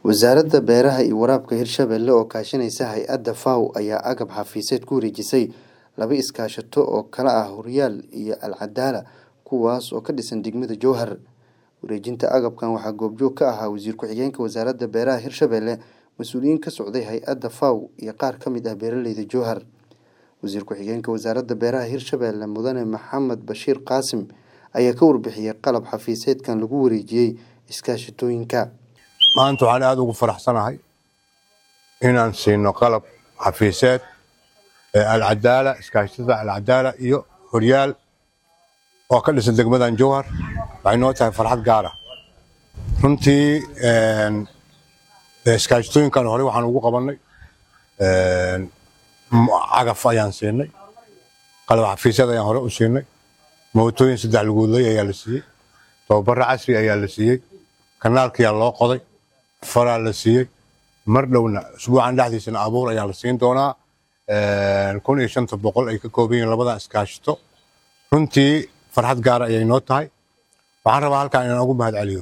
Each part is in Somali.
Wasaaradda Beeraha iyo Waraabka Hirshabelle oo kaashanaysa hay'adda FAO ayaa agab xafiiseed ku wareejisay laba iskaashato oo kala ah Horyaal iyo Al-Cadaala kuwaas oo ka dhisan degmada Jowhar. Wareejinta agabkan waxaa goobjoog ka ahaa Wasiir Ku-xigeenka Wasaaradda Beeraha Hirshabelle, mas'uuliyiin ka socday hay'adda FAO iyo qaar ka mid ah beeraleyda Jowhar. Wasiir Ku-xigeenka Wasaaradda Beeraha Hirshabelle Mudane Maxamed Bashiir Qaasim ayaa ka warbixiyay qalab xafiiseedkan lagu wareejiyay iskaashatooyinka. maanta waxaan aad ugu faraxsanahay inaan siino qalab xafiiseed Al-Cadaala iskaashatada Al-Cadaala iyo Horyaal oo ka dhisan degmadan Jowhar. waxay noo tahay farxad gaar ah runtii. iskaashatooyinkan hore waxaan ugu qabanay cagaf ayaan siinay, qalab xafiiseed ayaan hore u siinay, mootooyin 3 lugoodley ayaa la siiyey, tababar casri ayaa la siiyey, kanaalkiyaa loo qoday, faraa la siiyey. mar dhowna usbuucan dhexdiisana abuur ayaa la siin doonaa 1500 ay ka kooban yihiin labada iskaashato. runtii farxad gaar ayay noo tahay. waxaan rabaa halkan inaan ugu mahadceliyo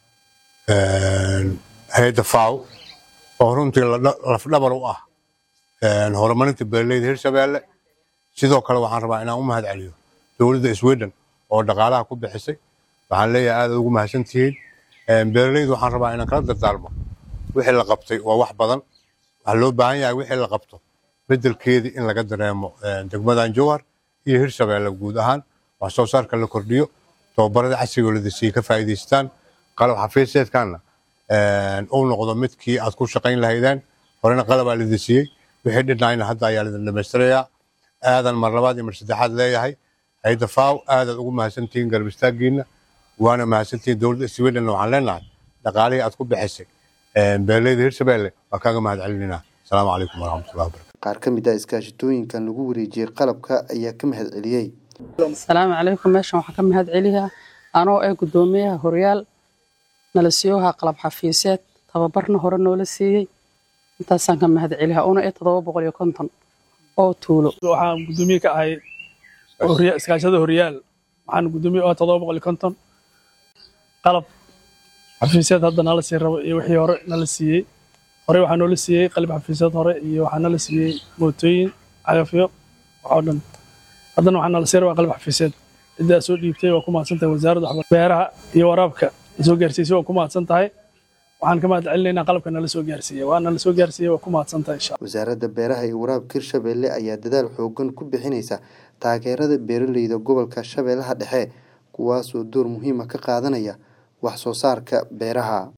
hay'adda FAO oo runtii lafdhabar u ah horumarinta beeraleyda Hirshabelle. sidoo kale waxaan rabaa inaan u mahadceliyo dowladda Sweden oo dhaqaalaha ku bixisay. waxaan leeyahay aad ugu mahadsantihiin. beeraleydu waxaan rabaa inaan kala dardaarmo wixii la qabtay waa wax badan. waxaa loo baahan yahay wixii la qabto bedelkeedii in laga dareemo degmadan Jowhar iyo Hirshabelle guud ahaan. wax soo saarka la kordhiyo, tababarada casriga oo la dhisay ka faa'iideystaan, qalab xafiiseedkana uu noqdo midkii aad ku shaqayn lahaydeen. horena qalab la dhisay wixii dhinayna hadda ayaa la dhameystirayaa. aadan mar labaad iyo mar saddexaad leeyahay hay'adda FAO aad ugu mahadsantihiin garab istaagiina. waana mahadsantihiin dowladda Sweden. waxaan leenahay dhaqaalihii aad ku bixisay beeraleyda Hirshabelle waa kaaga mahadcelinaa. Assalaamu calaykum waraxmatullaahi wabarakaatuh. Qaar ka mid ah iskaashatooyinkan lagu wareejiyay qalabka ayaa ka mahadceliyay. Assalaamu calaykum. meeshan waxaan ka mahadceliyaa anoo gudoomiyaha Horyaal nala siiyay qalab xafiiseed, tababarna hore noola siiyay. intaasaan ka mahadceliyaa una 750 oo tuulo. waxaan gudoomiye ka ahay iskaashada Horyaal. waxaan gudoomiye 750 qalab xafiiseed hadda nala sii rabo iyo wixii hore nala siiyay. hore waxaa noola siiyay qalab xafiiseed hore iyo waxaa nala siiyay mootooyin, cagafyo, waxoo dhan. haddana waxaa nala sii rabaa qalab xafiiseed. ciddaa soo dhiibtay waa ku mahadsantahay wasaaradda beeraha iyo waraabka soo gaarsiisay waa ku mahadsantahay. waxaan ka mahadcelinaynaa qalabka nala soo gaarsiiyay. waa nala soo gaarsiiyay waa ku mahadsantahay insha Allah. Wasaaradda Beeraha iyo Waraabka Hirshabelle ayaa dadaal xooggan ku bixinaysa taageerada beeraleyda gobolka Shabeellaha Dhexe kuwaas oo door muhiim ah ka qaadanaya wax soo saarka beeraha.